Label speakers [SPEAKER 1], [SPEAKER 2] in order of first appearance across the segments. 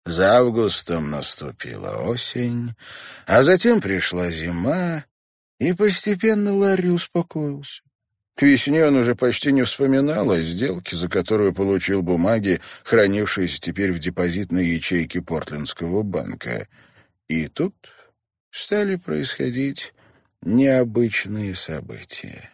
[SPEAKER 1] За августом наступила осень, а затем пришла зима, и постепенно Ларри успокоился. К весне он уже почти не вспоминал о сделке, за которую получил бумаги, хранившиеся теперь в депозитной ячейке Портлендского банка. И тут стали происходить необычные события.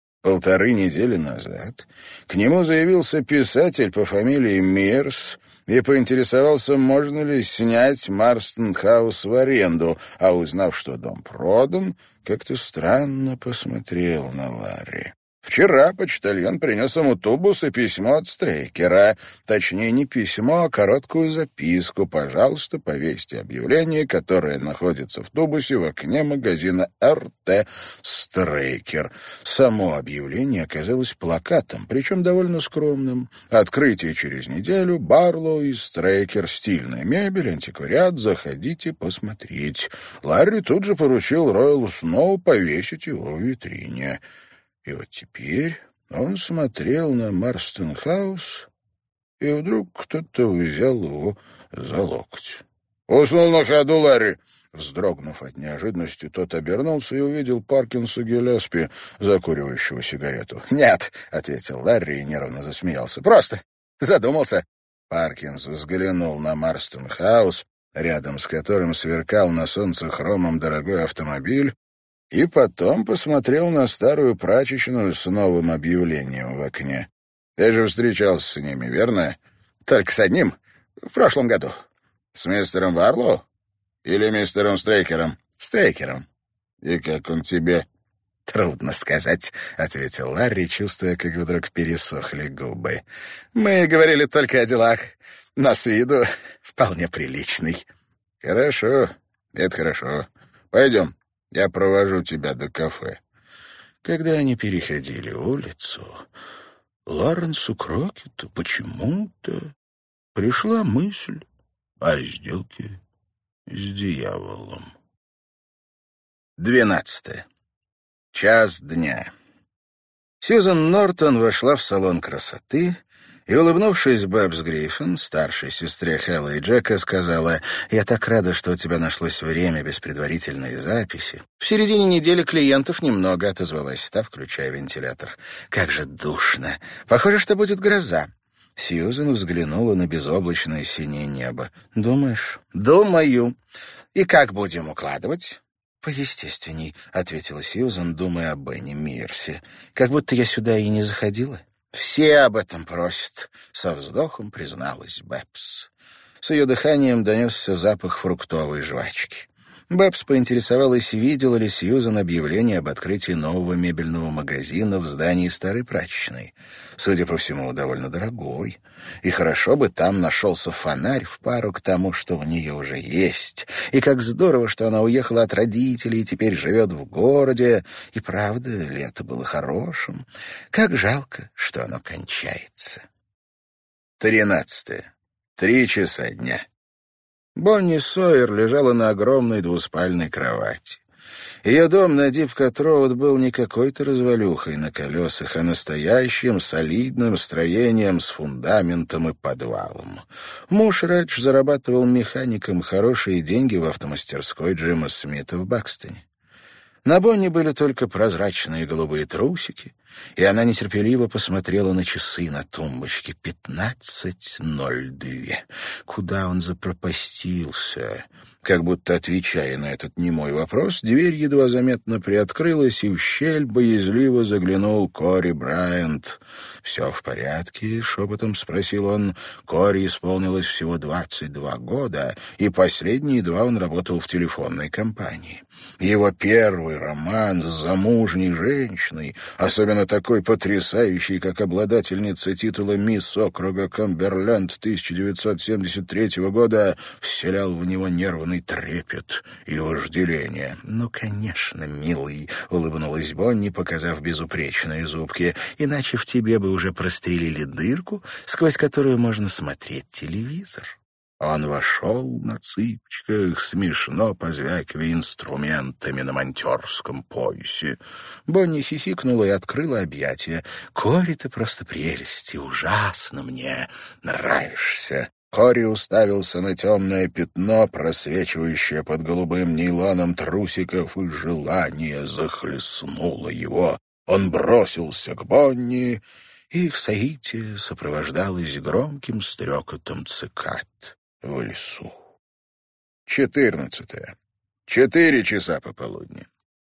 [SPEAKER 1] 1,5 недели назад к нему заявился писатель по фамилии Мирс и поинтересовался, можно ли снять Марстон-хаус в аренду, а узнав, что дом продан, как-то странно посмотрел на Ларри. Вчера почтальон принес ему тубус и письмо от Стрейкера. Точнее, не письмо, а короткую записку. «Пожалуйста, повесьте объявление, которое находится в тубусе в окне магазина РТ Стрейкер». Само объявление оказалось плакатом, причем довольно скромным. «Открытие через неделю. Барлоу и Стрейкер. Стильная мебель, антиквариат. Заходите посмотреть». Ларри тут же поручил Ройлу Сноу повесить его в витрине. И вот теперь он смотрел на Марстон-хаус, и вдруг кто-то взял его за локоть. «Уснул на ходу, Ларри!» Вздрогнув от неожиданности, тот обернулся и увидел Паркинса Гиллеспи, закуривающего сигарету. «Нет», — ответил Ларри и нервно засмеялся. «Просто задумался». Паркинс взглянул на Марстон-хаус, рядом с которым сверкал на солнце хромом дорогой автомобиль, и потом посмотрел на старую прачечную с новым объявлением в окне. «Ты же встречался с ними, верно?» «Только с одним. В прошлом году». «С мистером Барлоу? Или мистером Стрейкером?» «Стрейкером». «И как он тебе?» «Трудно сказать», — ответил Ларри, чувствуя, как вдруг пересохли губы. «Мы говорили только о делах, но с виду вполне приличный». «Хорошо, это хорошо. Пойдем. Я провожу тебя до кафе». Когда они переходили улицу, Лоренсу Крокету почему-то пришла мысль о сделке с дьяволом. 12. Час дня. Сьюзан Нортон вошла в салон красоты и, улыбнувшись Бэбс Гриффин, старшей сестре Хэлла и Джека, сказала: «Я так рада, что у тебя нашлось время без предварительной записи». «В середине недели клиентов немного», — отозвалась та, включая вентилятор. «Как же душно. Похоже, что будет гроза». Сьюзан взглянула на безоблачное синее небо. «Думаешь?» «Думаю. И как будем укладывать?» «Поестественней», — ответила Сьюзан, думая о Бенни Мирсе. «Как будто я сюда и не заходила». «Все об этом просят», — со вздохом призналась Бэбс. С ее дыханием донесся запах фруктовой жвачки. Бэбс поинтересовалась, видела ли Сьюзан объявление об открытии нового мебельного магазина в здании старой прачечной. Судя по всему, довольно дорогой. И хорошо бы там нашелся фонарь в пару к тому, что у нее уже есть. И как здорово, что она уехала от родителей и теперь живет в городе. И правда, лето было хорошим. Как жалко, что оно кончается. 13. 3 часа дня. Бонни Сойер лежала на огромной двуспальной кровати. Ее дом на Дипкот-роуд был не какой-то развалюхой на колесах, а настоящим солидным строением с фундаментом и подвалом. Муж Редж зарабатывал механиком хорошие деньги в автомастерской Джима Смита в Бакстоне. На Бонни были только прозрачные голубые трусики, и она нетерпеливо посмотрела на часы на тумбочке. 15:02. Куда он запропастился? Как будто отвечая на этот немой вопрос, дверь едва заметно приоткрылась, и в щель боязливо заглянул Кори Брайант. «Все в порядке?» — шепотом спросил он. Кори исполнилось всего 22 года, и последние 2 он работал в телефонной компании. Его первый роман с замужней женщиной, особенно такой потрясающей, как обладательница титула «Мисс округа Камберленд» 1973 года, вселял в него нервный трепет и вожделение. «Ну, конечно, милый», — улыбнулась Бонни, показав безупречные зубки, «иначе в тебе бы уже прострелили дырку, сквозь которую можно смотреть телевизор». Он вошел на цыпочках, смешно позвякивая инструментами на монтёрском поясе. Бонни хихикнула и открыла объятия. «Кори, ты просто прелесть, и ужасно мне нравишься». Кори уставился на темное пятно, просвечивающее под голубым нейлоном трусиков, и желание захлестнуло его. Он бросился к Бонни, и их соитие сопровождалось громким стрекотом цикад в лесу. 14. 4 часа пополудни.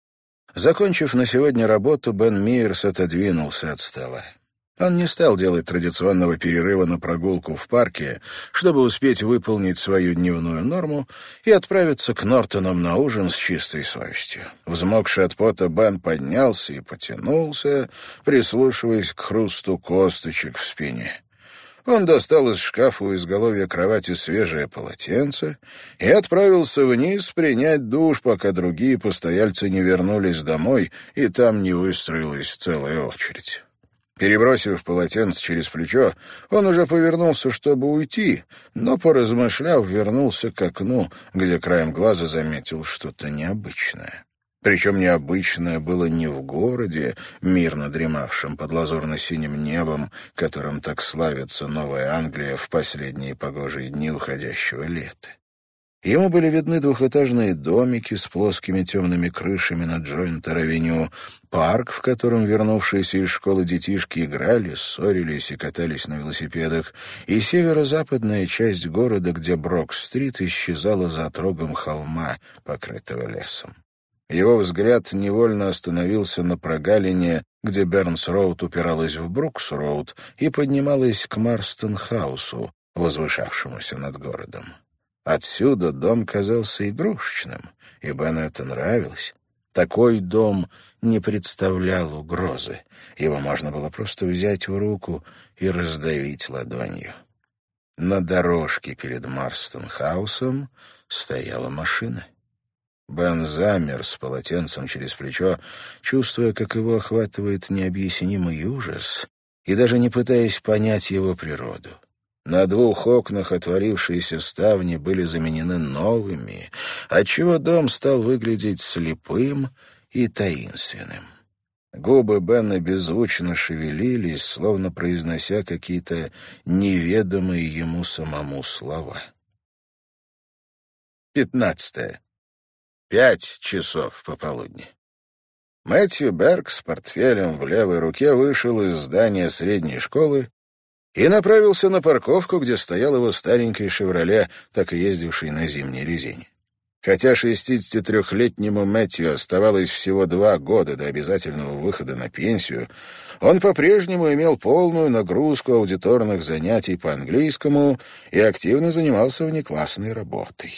[SPEAKER 1] Закончив на сегодня работу, Бен Мейерс отодвинулся от стола. Он не стал делать традиционного перерыва на прогулку в парке, чтобы успеть выполнить свою дневную норму и отправиться к Нортонам на ужин с чистой совестью. Взмокший от пота, Бен поднялся и потянулся, прислушиваясь к хрусту косточек в спине. Он достал из шкафа у изголовья кровати свежее полотенце и отправился вниз принять душ, пока другие постояльцы не вернулись домой, и там не выстроилась целая очередь. Перебросив полотенце через плечо, он уже повернулся, чтобы уйти, но, поразмышляв, вернулся к окну, где краем глаза заметил что-то необычное. Причем необычное было не в городе, мирно дремавшем под лазурно-синим небом, которым так славится Новая Англия в последние погожие дни уходящего лета. Ему были видны двухэтажные домики с плоскими темными крышами на Джойнтер-авеню, парк, в котором вернувшиеся из школы детишки играли, ссорились и катались на велосипедах, и северо-западная часть города, где Брок-стрит исчезала за отрогом холма, покрытого лесом. Его взгляд невольно остановился на прогалине, где Бернс-роуд упиралась в Брукс-роуд и поднималась к Марстон-хаусу, возвышавшемуся над городом. Отсюда дом казался игрушечным, и Бену это нравилось. Такой дом не представлял угрозы. Его можно было просто взять в руку и раздавить ладонью. На дорожке перед Марстон-хаусом стояла машина. Бен замер с полотенцем через плечо, чувствуя, как его охватывает необъяснимый ужас, и даже не пытаясь понять его природу. На 2 окнах отворившиеся ставни были заменены новыми, отчего дом стал выглядеть слепым и таинственным. Губы Бена беззвучно шевелились, словно произнося какие-то неведомые ему самому слова. 15. 5 часов пополудни. Мэтью Берг с портфелем в левой руке вышел из здания средней школы и направился на парковку, где стоял его старенький «Шевроле», так и ездивший на зимней резине. Хотя 63-летнему Мэтью оставалось всего 2 года до обязательного выхода на пенсию, он по-прежнему имел полную нагрузку аудиторных занятий по английскому и активно занимался внеклассной работой.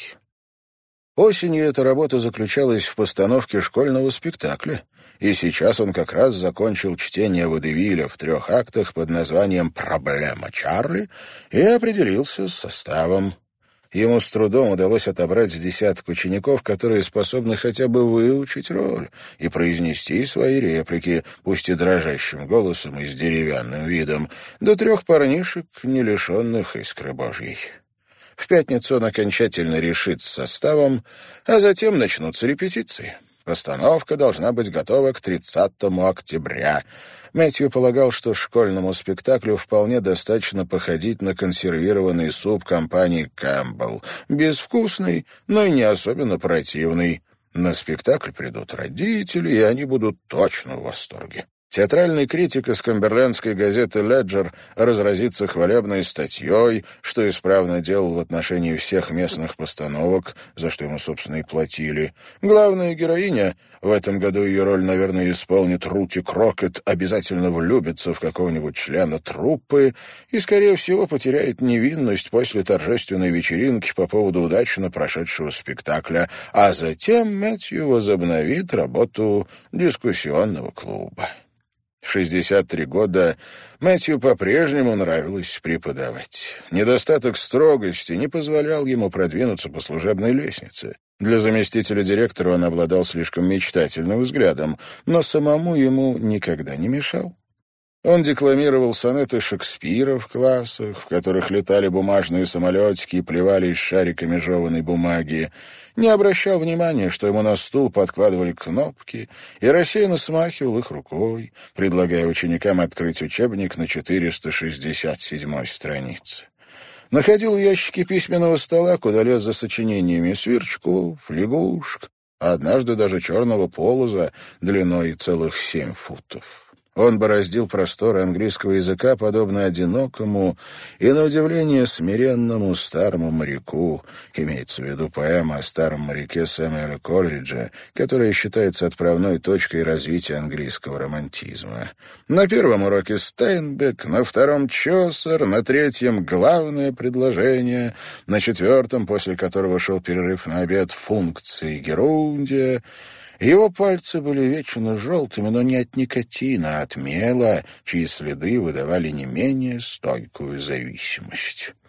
[SPEAKER 1] Осенью эта работа заключалась в постановке школьного спектакля, и сейчас он как раз закончил чтение водевиля в 3 актах под названием «Проблема Чарли» и определился с составом. Ему с трудом удалось отобрать с десяток учеников, которые способны хотя бы выучить роль и произнести свои реплики, пусть и дрожащим голосом и с деревянным видом, до 3 парнишек, не лишенных искры Божьей. В пятницу он окончательно решит с составом, а затем начнутся репетиции. Постановка должна быть готова к 30 октября. Мэтью полагал, что школьному спектаклю вполне достаточно походить на консервированный суп компании «Кэмпбелл». Безвкусный, но и не особенно противный. На спектакль придут родители, и они будут точно в восторге. Театральный критик из камберлендской газеты «Леджер» разразится хвалебной статьей, что исправно делал в отношении всех местных постановок, за что ему, собственно, и платили. Главная героиня, в этом году ее роль, наверное, исполнит Рути Крокет, обязательно влюбится в какого-нибудь члена труппы и, скорее всего, потеряет невинность после торжественной вечеринки по поводу удачно прошедшего спектакля, а затем Мэтью возобновит работу дискуссионного клуба. В 63 года Мэтью по-прежнему нравилось преподавать. Недостаток строгости не позволял ему продвинуться по служебной лестнице. Для заместителя директора он обладал слишком мечтательным взглядом, но самому ему никогда не мешал. Он декламировал сонеты Шекспира в классах, в которых летали бумажные самолетики и плевались шариками жеваной бумаги, не обращал внимания, что ему на стул подкладывали кнопки, и рассеянно смахивал их рукой, предлагая ученикам открыть учебник на 467-й странице. Находил в ящике письменного стола, куда лез за сочинениями сверчков, лягушек, а однажды даже черного полоза длиной целых 7 футов. Он бороздил просторы английского языка, подобно одинокому и, на удивление, смиренному старому моряку, имеется в виду поэма о старом моряке Сэмюэля Колриджа, которая считается отправной точкой развития английского романтизма. На первом уроке Стейнбек, на втором Чосер, на третьем главное предложение, на четвертом, после которого шел перерыв на обед, функции герундия. Его пальцы были вечно желтыми, но не от никотина, а от мела, чьи следы выдавали не менее стойкую зависимость.